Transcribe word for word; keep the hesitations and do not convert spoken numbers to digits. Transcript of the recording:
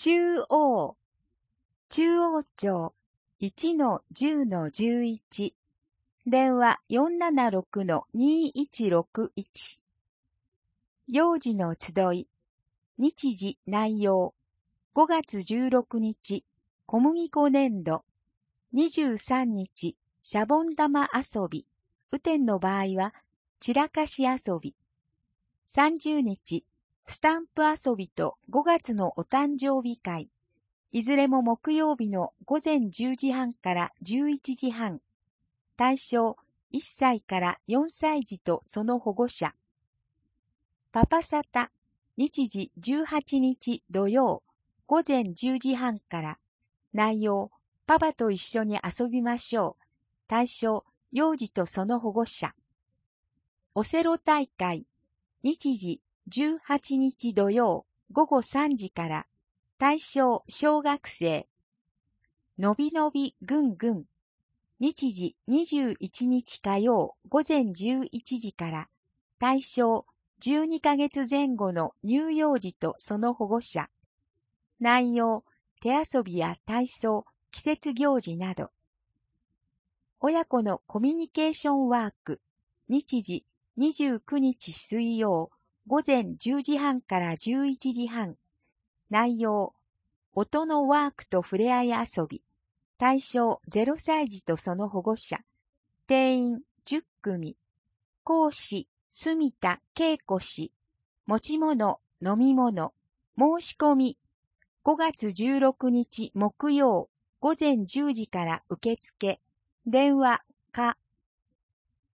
中央、中央町 いちのじゅうのじゅういち、電話 よんななろくのにいちろくいち。幼児の集い、日時内容、ごがつじゅうろくにち、小麦粉粘土、にじゅうさんにち、シャボン玉遊び、雨天の場合は、散らかし遊び、さんじゅうにち、スタンプ遊びとごがつのお誕生日会、いずれも木曜日のごぜんじゅうじはんからじゅういちじはん、対象いっさいからよんさい児とその保護者。パパサタ、日時じゅうはちにち土曜、ごぜんじゅうじはんから、内容、パパと一緒に遊びましょう。対象、幼児とその保護者。オセロ大会、日時じゅうはちにち土曜、ごごさんじから、対象、小学生。のびのびぐんぐん、日時にじゅういちにち火曜、ごぜんじゅういちじから、対象、じゅうにかげつぜん後の乳幼児とその保護者。内容、手遊びや体操、季節行事など。親子のコミュニケーションワーク、日時にじゅうくにち水曜、ごぜんじゅうじはんからじゅういちじはん。内容、音のワークと触れ合い遊び。対象ゼロさい児とその保護者。定員じゅっくみ。講師、住田恵子氏。持ち物、飲み物。申し込み。ごがつじゅうろくにち木曜、ごぜんじゅうじから受付。電話、か。